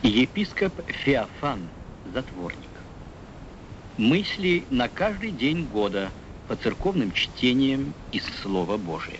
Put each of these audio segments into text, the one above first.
Епископ Феофан, затворник. Мысли на каждый день года по церковным чтениям из Слова Божия.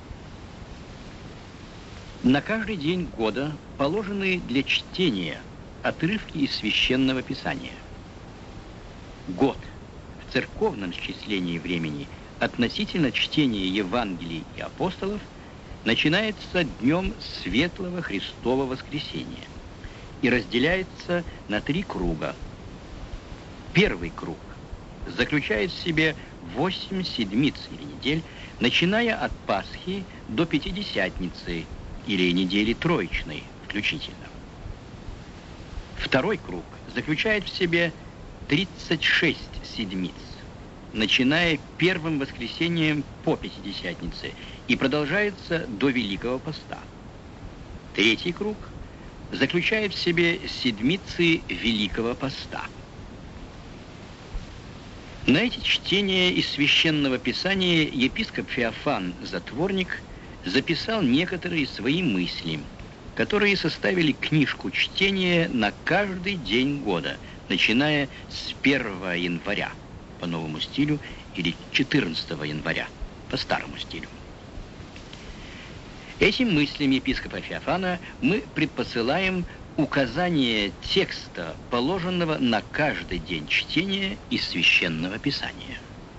На каждый день года положены для чтения отрывки из Священного Писания. Год в церковном счислении времени относительно чтения Евангелий и апостолов начинается днем Светлого Христова Воскресения и разделяется на 3 круга. Первый круг заключает в себе 8 седмиц или недель, начиная от Пасхи до Пятидесятницы или недели Троичной включительно. Второй круг заключает в себе 36 седмиц, начиная первым воскресением по Пятидесятнице и продолжается до Великого Поста. Третий круг заключает в себе седмицы Великого Поста. На эти чтения из Священного Писания епископ Феофан, затворник, записал некоторые свои мысли, которые составили книжку чтения на каждый день года, начиная с 1 января по новому стилю или 14 января по старому стилю. Этим мыслям епископа Феофана мы предпосылаем указание текста, положенного на каждый день чтения из Священного Писания.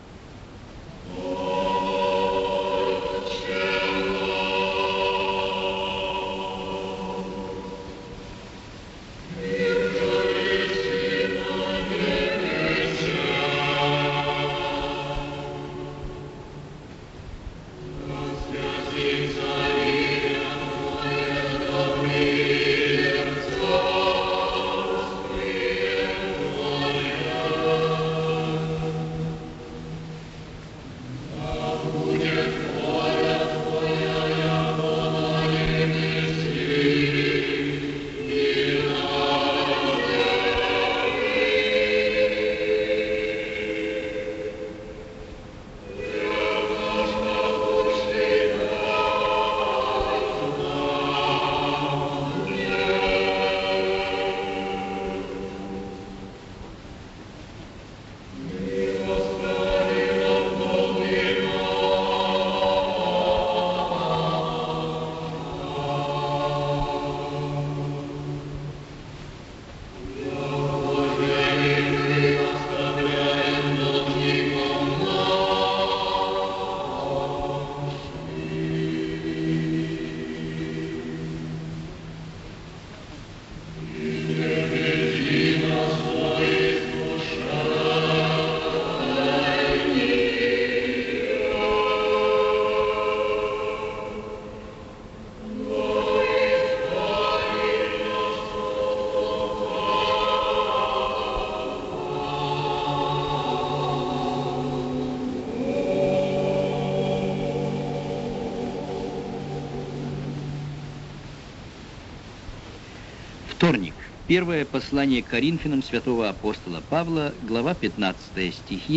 Вторник. Первое послание к Коринфянам святого апостола Павла, глава 15, стихи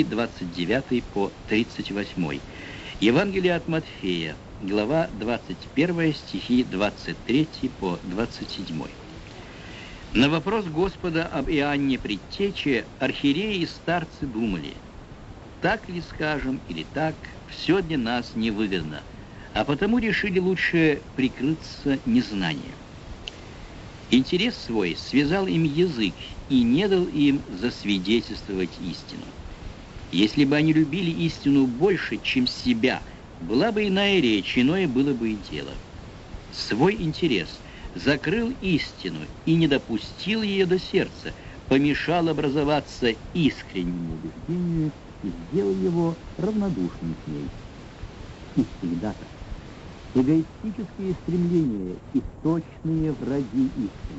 29 по 38. Евангелие от Матфея, глава 21, стихи 23 по 27. На вопрос Господа об Иоанне Предтече архиереи и старцы думали: так ли скажем или так, все для нас невыгодно, а потому решили лучше прикрыться незнанием. Интерес свой связал им язык и не дал им засвидетельствовать истину. Если бы они любили истину больше, чем себя, была бы иная речь, иное было бы и дело. Свой интерес закрыл истину и не допустил ее до сердца, помешал образоваться искреннему убеждению и сделал его равнодушным к ней. И всегда-то эгоистические стремления – источные враги истины.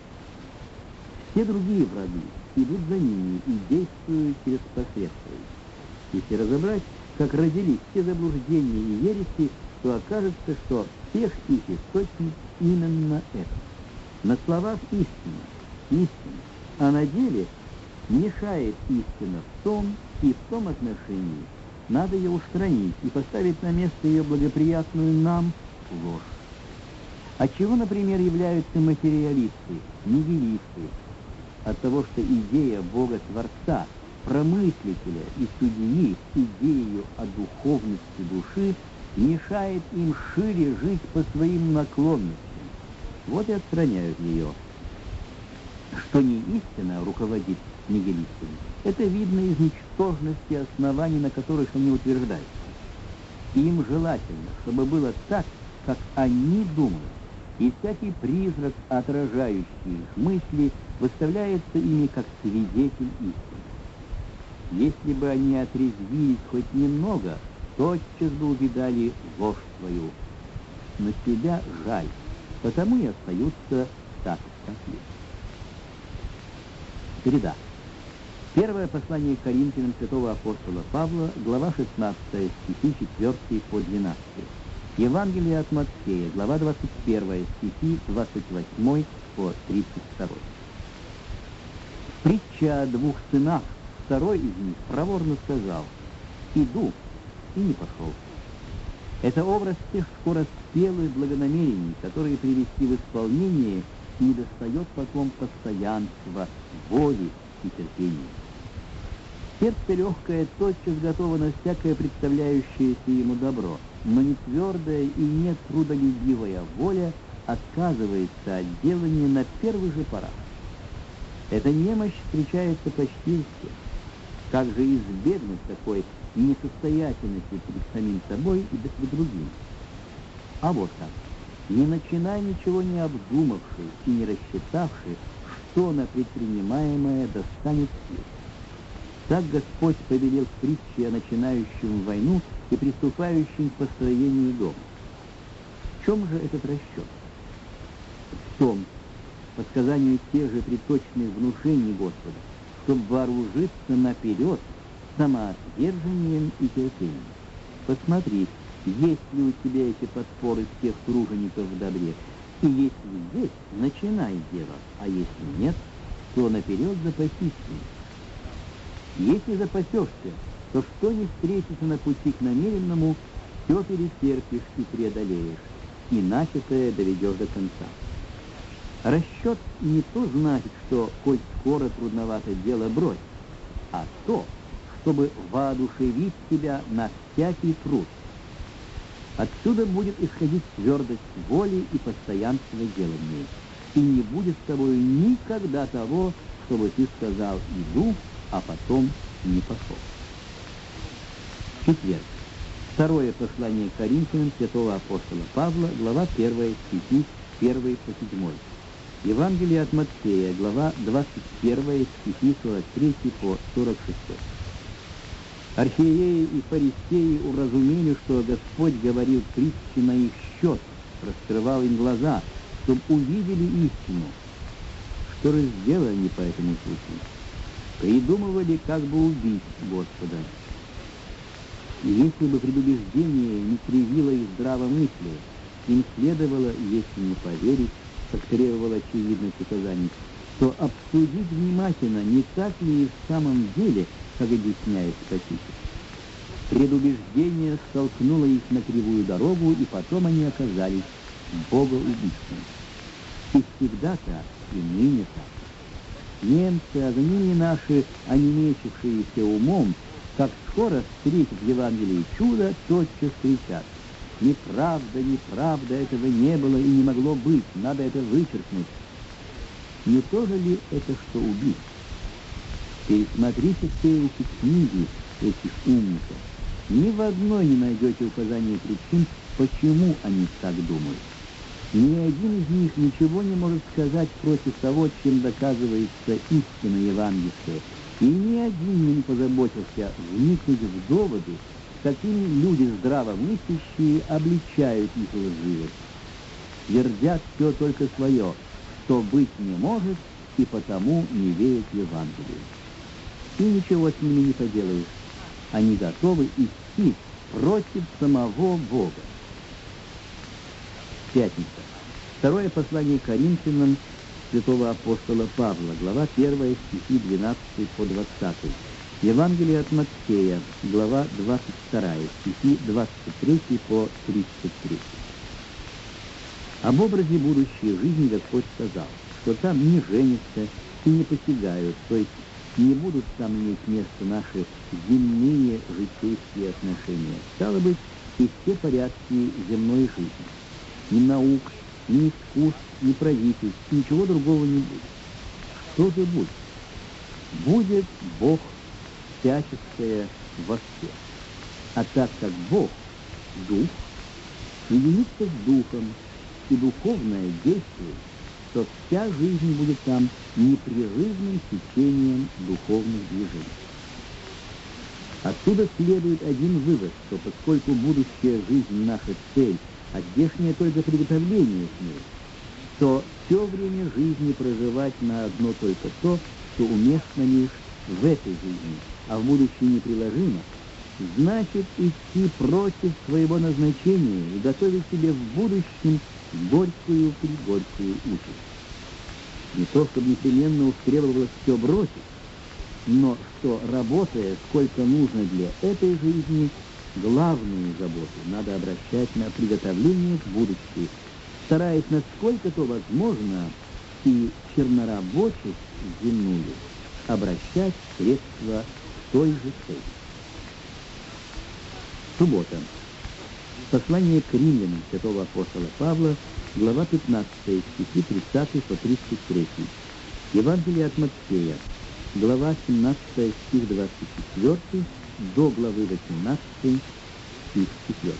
Все другие враги идут за ними и действуют через последствия. Если разобрать, как родились все заблуждения и ереси, то окажется, что всех их источник именно это. На словах истина, а на деле мешает истина в том и в том отношении. Надо ее устранить и поставить на место ее благоприятную нам ложь. От чего, например, являются материалисты, нигилисты? От того, что идея Бога-Творца, промыслителя и судьи с идеей о духовности души мешает им шире жить по своим наклонностям. Вот и отстраняют ее. Что не истина руководит нигилистами, это видно из ничтожности оснований, на которых они утверждаются. Им желательно, чтобы было так, как они думают, и всякий призрак, отражающий их мысли, выставляется ими как свидетель истины. Если бы они отрезвились хоть немного, тотчас бы увидали ложь свою. Но себя жаль, потому и остаются так, как есть. Среда. Первое послание к Коринфянам святого апостола Павла, глава 16, стихи 4 по 12. Евангелие от Матфея, глава 21, стихи 28 по 32. Притча о двух сынах. Второй из них проворно сказал: «Иду», и не пошел. Это образ тех скороспелых благонамерений, которые привести в исполнение недостает потом постоянства, воли и терпения. Сердце легкое тотчас готово на всякое представляющееся ему добро, но не твердая и не трудолюбивая воля отказывается от делания на первых же порах. Эта немощь встречается почти у всех. Как же избегнуть такой несостоятельности перед самим собой и перед другим? А вот как. Не начинай ничего не обдумавши и не рассчитавши, что на предпринимаемое достанет сил. Так Господь повелел в притче о начинающем войну и приступающем к построению дома. В чем же этот расчет? В том, по сказанию тех же приточных внушений Господа, чтобы вооружиться наперед самоотвержением и терпением. Посмотри, есть ли у тебя эти подпоры всех тружеников в добре, и если есть, начинай дело, а если нет, то наперед запасись им. Если запасешься, то что не встретится на пути к намеренному, все перетерпишь и преодолеешь, и начатое доведешь до конца. Расчет не то значит, что коль скоро трудновато дело брось, а то, чтобы воодушевить себя на всякий труд. Отсюда будет исходить твердость воли и постоянство делания, и не будет с тобой никогда того, чтобы ты сказал «иду», а потом не пошел. Четверг. Второе послание к Коринфянам святого апостола Павла, глава 1, стихи 1 по 7. Евангелие от Матфея, глава 21, стихи 43 по 46. Архиереи и фарисеи уразумели, что Господь говорил притчи на их счет, раскрывал им глаза, чтобы увидели истину. Что же сделали они по этому случаю? Придумывали, как бы убить Господа. И если бы предубеждение не кривило их здравомыслие, им следовало, если не поверить, как требовало очевидных указаний, то обсудить внимательно, не так ли и в самом деле, как объясняет Спаситель. Предубеждение столкнуло их на кривую дорогу, и потом они оказались богоубийствами. И всегда так, и ныне так. Немцы, а за ними наши, онемечившиеся умом, как скоро встретят в Евангелии чудо, тотчас кричат: «Неправда, неправда, этого не было и не могло быть, надо это вычеркнуть». Не то же ли это, что убить? Пересмотрите все эти книги, этих умников. Ни в одной не найдете указания причин, почему они так думают. Ни один из них ничего не может сказать против того, чем доказывается истина евангельская, и ни один не позаботился вникнуть в доводы, какими люди здравомыслящие обличают их лживость. Твердят все только свое, что быть не может, и потому не верят Евангелию. И ничего с ними не поделаешь. Они готовы идти против самого Бога. Пятница. Второе послание к Коринфянам святого апостола Павла, глава 1, стихи 12 по 20. Евангелие от Матфея, глава 22, стихи 23 по 33. Об образе будущей жизни Господь сказал, что там не женятся и не посягают, то есть не будут там иметь место наши земные житейские отношения. Стало быть, и все порядки земной жизни. Ни наук, ни искусств, ни правительств, ничего другого не будет. Что же будет? Будет Бог всяческое во всех. А так как Бог — Дух, соединится с Духом, и духовное действие, то вся жизнь будет там непрерывным течением духовных движений. Отсюда следует один вывод, что поскольку будущая жизнь — наша цель, а здешнее только приготовление к ней, то все время жизни проживать на одно только то, что уместно лишь в этой жизни, а в будущей неприложимо, значит идти против своего назначения и готовить себе в будущем горькую-пригорькую участь. Не то, чтобы непременно уж требовалось все бросить, но что, работая сколько нужно для этой жизни, главную заботу надо обращать на приготовление к будущей, стараясь, насколько то возможно, и чернорабочесть земную обращать в средства той же цели. Суббота. Послание к римлянам святого апостола Павла, глава 15, стихи 30 по 33. Евангелие от Матфея, глава 17, стих 24, до главы 18, стих 4.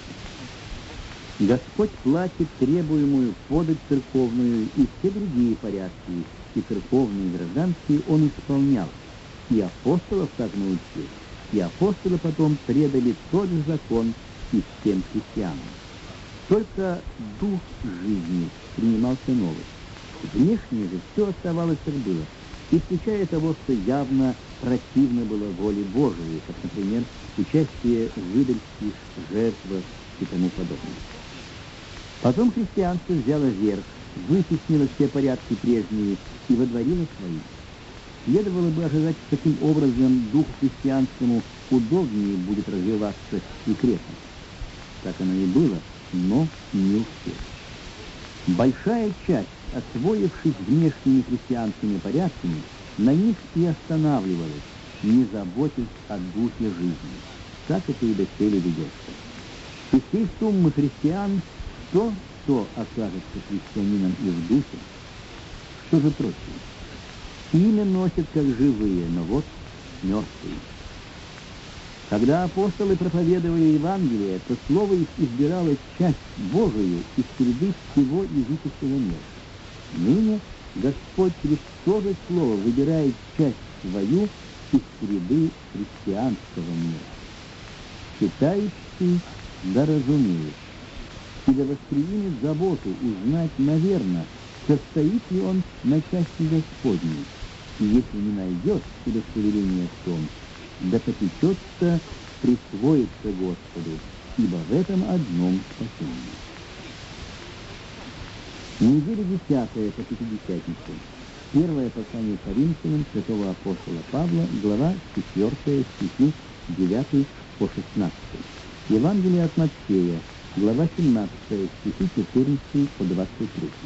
Господь платит требуемую подать церковную, и все другие порядки, и церковные, и гражданские он исполнял, и апостолов так научил, и апостолы потом предали тот же закон и всем христианам. Только дух жизни принимался новый. Внешне же все оставалось, как было, исключая того, что явно противно было воле Божией, как, например, участие в идольских жертвах и тому подобное. Потом христианство взяло верх, вытеснило все порядки прежние и водворило свои. Следовало бы ожидать, что таким образом духу христианскому удобнее будет развиваться и крепнуть. Так оно и было, но не успел. Большая часть, освоившись внешними христианскими порядками, на них и останавливалась, не заботясь о духе жизни. Так это и доселе ведется. Из всей суммы христиан кто окажется христианином и в духе, что же прочее? Имя носят как живые, но вот мертвые. Когда апостолы проповедовали Евангелие, то слово их избирало часть Божию из среды всего языческого мира. Ныне Господь через то же слово выбирает часть свою из среды христианского мира. Читающий да разумеет, и да восприимет заботу узнать, наверно, состоит ли он на части Господней, и если не найдет удостоверения в том, да попечется присвоиться Господу, ибо в этом одном спасение. Неделя 10 по Пятидесятнице. Первое послание Коринфянам святого апостола Павла, глава 4, стихи 9 по 16. Евангелие от Матфея, глава 17, стихи 14 по 23.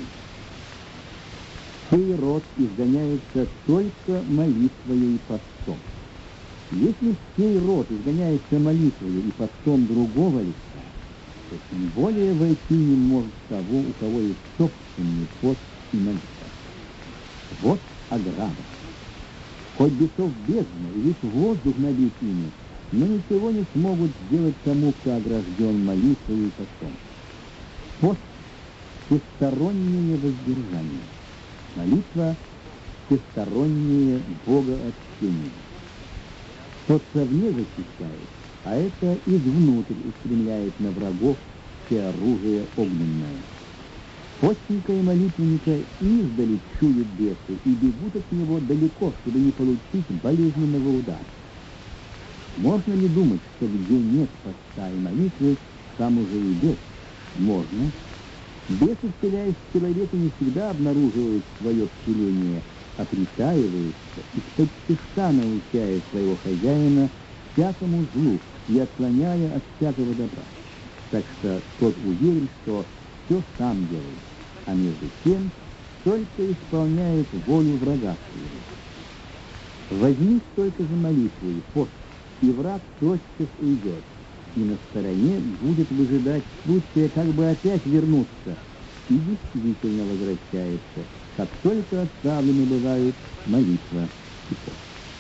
Сей род изгоняется только молитвою и постом. Если сей род изгоняется молитвою и постом другого лица, то тем более войти не может того, у кого есть собственный пост и молитва. Вот ограда. Хоть бесов бездна и весь воздух набит ими, но ничего не смогут сделать тому, кто огражден молитвою и постом. Пост — всестороннее воздержание. Молитва — всестороннее богоотчение. Тот совне защищает, а это извнутрь устремляет на врагов все оружие огненное. Постника и молитвенника издали чуют бесы и бегут от него далеко, чтобы не получить болезненного удара. Можно ли думать, что где нет поста и молитвы, там уже и бес? Можно. Бесы, вселяясь в человека, не всегда обнаруживают свое вселение, а притаиваются, из-под тишка научая своего хозяина всякому злу и отклоняя от всякого добра. Так что тот уверен, что все сам делает, а между тем только исполняет волю врага своего. Возьмись только за молитву и пост, и враг тотчас уйдет, и на стороне будет выжидать случая, как бы опять вернуться, и действительно возвращается, как только отставлены бывают молитва и пост.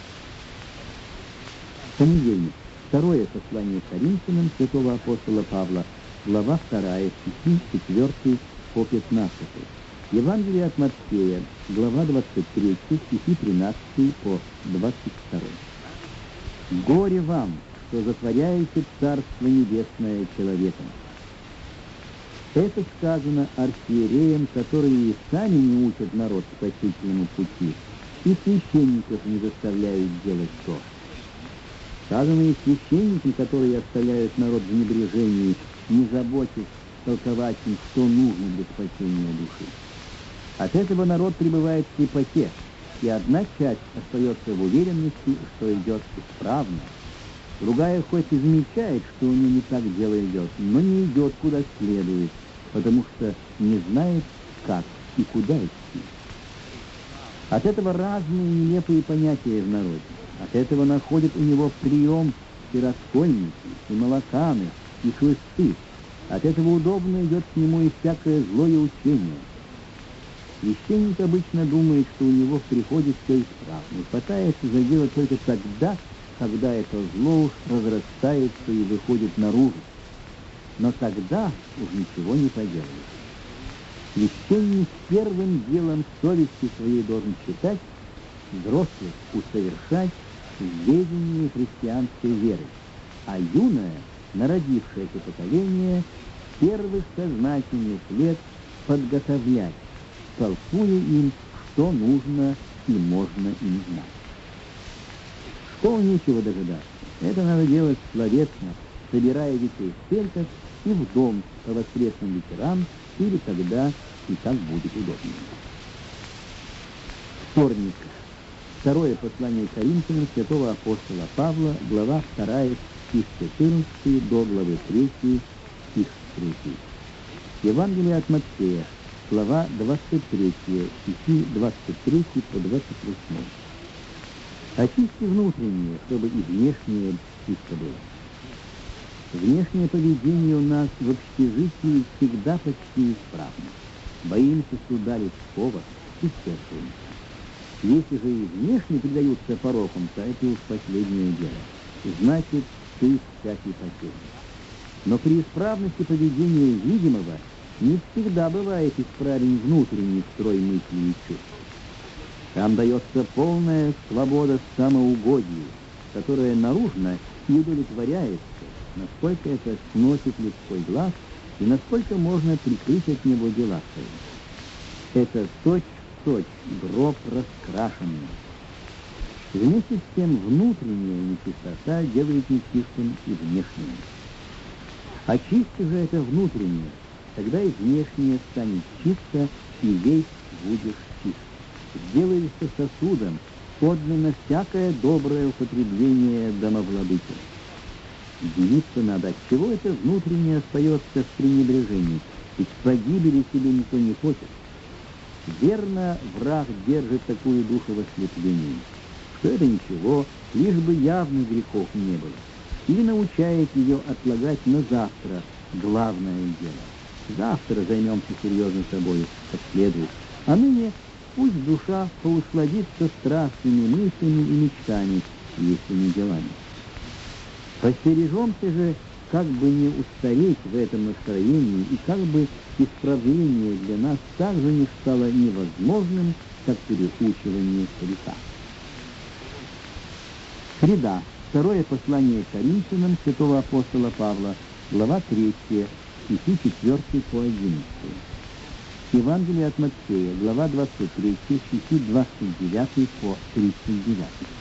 Понедельник. Второе послание Коринфянам святого апостола Павла, глава 2, стихи 4 по 15. Евангелие от Матфея, глава 23, стихи 13 по 22. «Горе вам, что затворяете Царство Небесное человеком». Это сказано архиереям, которые и сами не учат народ спасительному пути, и священников не заставляют делать то. Сказано и священникам, которые оставляют народ в небрежении, не заботясь толковать им, что нужно для спасения души. От этого народ пребывает в слепоте, и одна часть остается в уверенности, что идет исправно. Другая хоть и замечает, что у нее не так дело идет, но не идет куда следует, потому что не знает, как и куда идти. От этого разные нелепые понятия в народе. От этого находят у него прием и раскольники, и молоканы, и хлысты. От этого удобно идет к нему и всякое злое учение. Священник обычно думает, что у него в приходе все исправно, и хватается за дело только тогда, когда это зло уж разрастается и выходит наружу. Но тогда уж ничего не поделаешь. Священник первым делом совести своей должен считать, взрослых усовершать в ведении христианской веры, а юное, народившееся поколение, первых сознательных лет подготовлять, толкуя им, что нужно и можно им знать. В школу нечего дожидаться. Это надо делать словесно, собирая детей в церковь и в дом по воскресным вечерам или когда и как будет удобнее. Вторник. Второе послание Коринфянам святого апостола Павла, глава 2, стих 14 до главы 3, стих 3. Евангелие от Матфея, глава 23, стихи 23 по 28. Очисти внутреннее, чтобы и внешнее чисто было. Внешнее поведение у нас в общежитии всегда почти исправно. Боимся суда людского и сердцем. Если же и внешне предаются порокам, то это уж последнее дело. Значит, ты всякий потерян. Но при исправности поведения видимого не всегда бывает исправен внутренний строй мыслей и чувств. Там дается полная свобода самоугодию, которая наружно и удовлетворяется, насколько это сносит людской глаз и насколько можно прикрыть от него дела свои. Это точь-в-точь гроб раскрашенный. Вместе с тем внутренняя нечистота делает нечистым и внешнее. Очисти же это внутреннее, тогда и внешнее станет чисто, и весь будешь чист. Сделаешься сосудом, подлинно всякое доброе употребление домовладыки. Удивиться надо, отчего это внутреннее остается в пренебрежении, ведь погибели себе никто не хочет. Верно, враг держит такую душу в ослеплении, что это ничего, лишь бы явных грехов не было, или научает ее отлагать на завтра главное дело. Завтра займемся серьезно собой, как следует, а ныне пусть душа поусладится страстными мыслями и мечтами, если не делами. Постережемся же, как бы не устареть в этом настроении, и как бы исправление для нас также не стало невозможным, как переучивание старика. Среда. Второе послание Коринфянам святого апостола Павла, глава 3, стихи 4 по 11. Евангелие от Матфея, глава 23, стихи 29 по 39.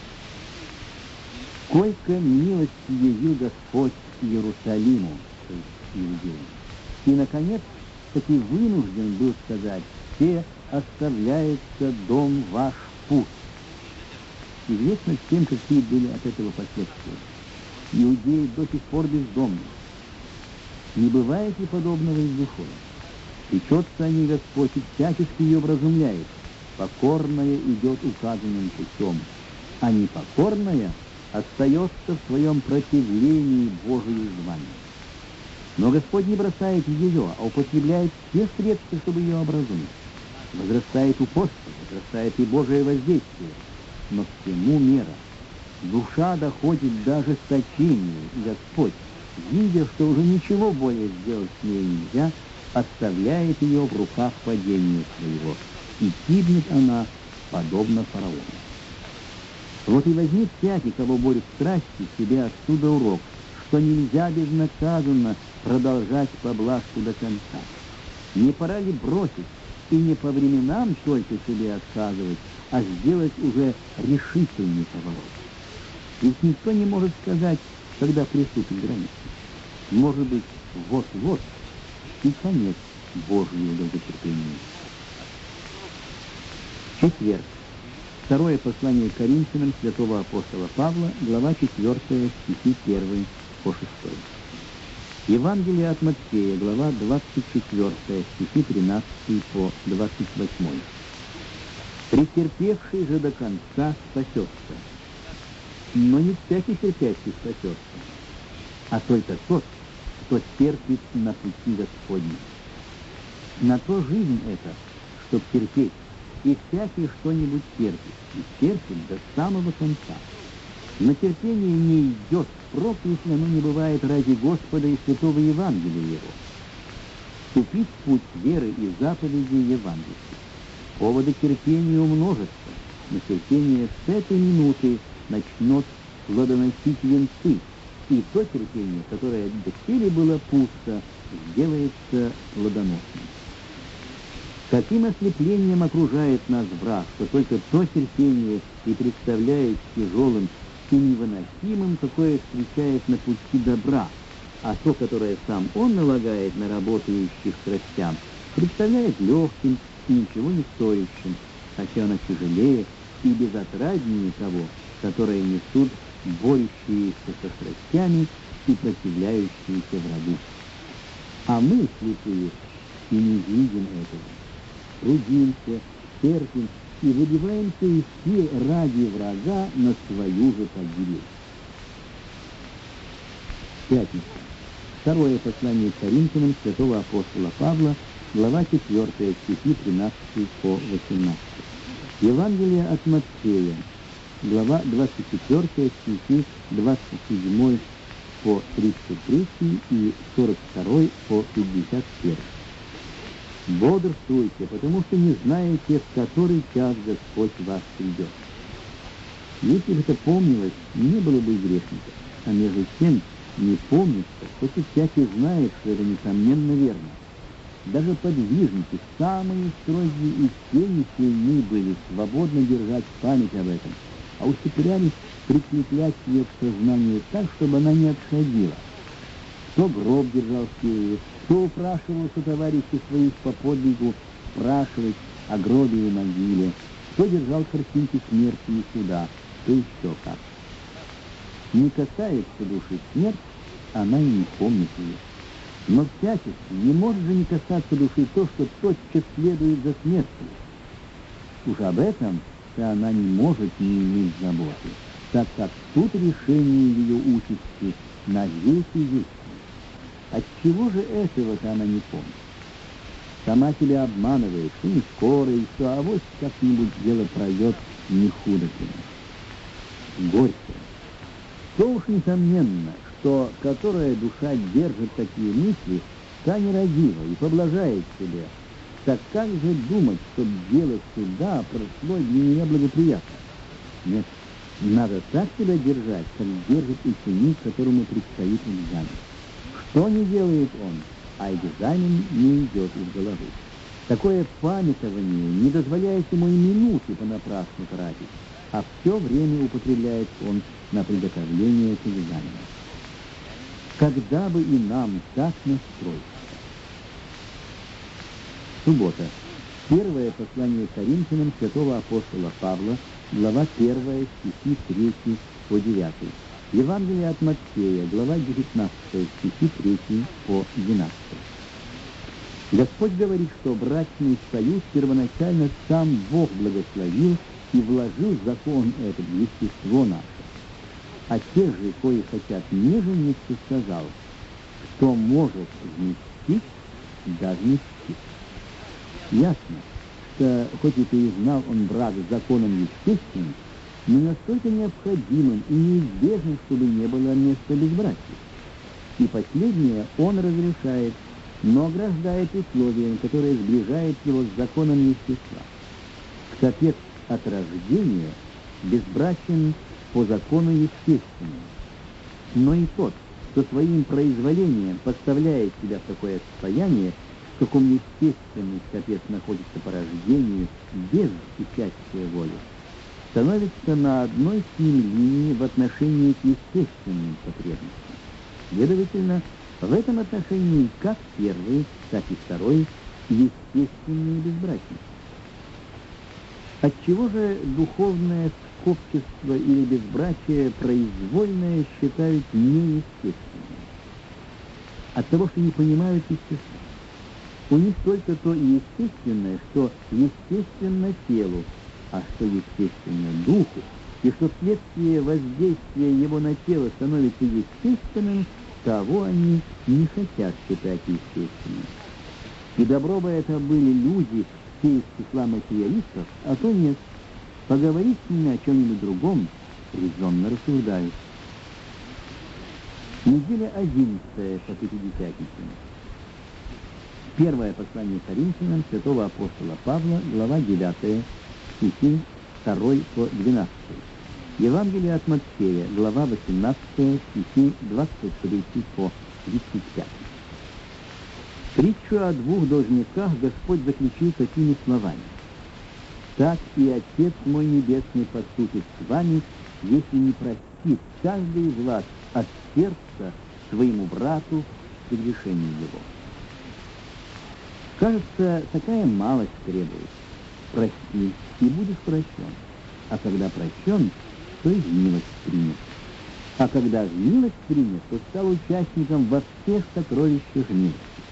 «Сколько милости явил Господь Иерусалиму», то есть иудеям, и, наконец, таки вынужден был сказать: «Все оставляется дом ваш пуст». Известно всем, какие были от этого последствия. Иудеи до сих пор бездомны. Не бывает ли подобного и с душой? Печется о ней Господь и всячески ее вразумляет. Покорная идет указанным путем, а непокорная остается в своем противлении Божию званию. Но Господь не бросает ее, а употребляет все средства, чтобы ее образумить. Возрастает упорство, возрастает и Божие воздействие, но всему мера. Душа доходит до ожесточения, и Господь, видя, что уже ничего более сделать с ней нельзя, оставляет ее в руках падения своего, и гибнет она, подобно фараону. Вот и возьмет всякий, кого борет страсти, себе отсюда урок, что нельзя безнаказанно продолжать поблажку до конца. Не пора ли бросить, и не по временам только себе отказывать, а сделать уже решительный поворот? Ведь никто не может сказать, когда приступит граница. Может быть, вот-вот и конец Божьему долготерпению. Четверг. Второе послание к Коринфянам святого апостола Павла, глава 4, стихи 1 по 6. Евангелие от Матфея, глава 24, стихи 13 по 28. «Претерпевший же до конца спасется, но не всякий терпящий спасется, а только тот, кто терпит на пути Господнем. На то жизнь эта, чтоб терпеть, и всякий что-нибудь терпит, и терпит до самого конца. Но терпение не идет впрок, если оно не бывает ради Господа и святого Евангелия Его. Вступить в путь веры и заповедей Евангелия. Поводы к терпению множество, но терпение с этой минуты начнет плодоносить венцы, и то терпение, которое доселе было пусто, сделается плодоносным. Каким ослеплением окружает нас враг, что только то терпение и представляет тяжелым и невыносимым, какое встречает на пути добра, а то, которое сам он налагает на работающих страстям, представляет легким и ничего не стоящим, хотя оно тяжелее и безотраднее того, которое несут борющиеся со страстями и противляющиеся врагу. А мы, слепые, и не видим этого. Трудимся, терпим и выбиваемся из сил ради врага на свою же погибель. Пятница. Второе послание к Коринфянам святого апостола Павла, глава 4, стихи 13 по 18. Евангелие от Матфея, глава 24, стихи 27 по 33 и 42 по 51. Бодрствуйте, потому что не знаете, в который час Господь вас придет. Если бы это помнилось, не было бы и грешника. А между тем, не помнится, хоть и всякий знает, что это несомненно верно. Даже подвижники, самые строгие и все не сильны были свободно держать память об этом, а устремлялись прикреплять ее к сознанию так, чтобы она не отходила. Кто гроб держал в Киеве, кто упрашивал сотоварищей своих по подвигу спрашивать о гробе и могиле, кто держал картинки смерти и суда, то еще как. Не касается души смерть, она и не помнит ее. Но всячески не может же не касаться души то, что тотчас следует за смертью. Уж об этом-то она не может не иметь заботы, так как тут решение ее участи на веки вечный. Отчего же этого-то она не помнит? Сама себя обманывает, что не скоро, и что авось как-нибудь дело пройдет не худо тебе. Горько. То уж несомненно, что которая душа держит такие мысли, та нерадива и поблажает себе. Так как же думать, чтоб дело суда прошло для нее благоприятно? Нет, надо так себя держать, как держит ученик, которому предстоит экзамен. Что не делает он, а экзамен не идет из головы. Такое памятование не дозволяет ему и минуты понапрасну тратить, а все время употребляет он на приготовление к экзамену. Когда бы и нам так настроиться? Суббота. Первое послание к Коринфянам святого апостола Павла, глава 1, стихи 3 по 9. Евангелие от Матфея, глава 19, стихи 3 по 12. Господь говорит, что брачный союз первоначально сам Бог благословил и вложил закон этот в естество наше. А те же, кои хотят не жениться, сказал, кто может вместить, да вместит. Ясно, что хоть и признал он брак законом естественным, но настолько необходимым и неизбежным, чтобы не было места безбрачия. И последнее он разрешает, но ограждает условием, которое сближает его с законом естества. Скопец от рождения безбрачен по закону естественному, но и тот, кто своим произволением поставляет себя в такое состояние, в каком естественный скопец находится по рождению без участия воли, становится на одной с ним линии в отношении к естественным потребностям. Следовательно, в этом отношении как первый, так и второй естественные безбрачные. Отчего же духовное скопчество или безбрачие произвольное считают неестественным? От того, что не понимают естества. У них только то естественное, что естественно телу, а что естественно духу, и что вследствие воздействия его на тело становится естественным, того они не хотят считать естественным. И добро бы это были люди, все из числа материалистов, а то нет. Поговорить с ними о чем-нибудь другом, резонно рассуждают. Неделя 11 по Пятидесятнице. Первое послание Коринфянам святого апостола Павла, глава 9, стихи 2 по 12. Евангелие от Матфея, глава 18, стихи 23 по 35. Притчу о двух должниках Господь заключил такими словами. «Так и Отец мой Небесный поступит с вами, если не простит каждый из вас от сердца своему брату прегрешение его». Кажется, такая малость требует. Прости, и будешь прощен. А когда прощен, то и в милость принят. А когда в милость принят, то стал участником во всех сокровищах милости.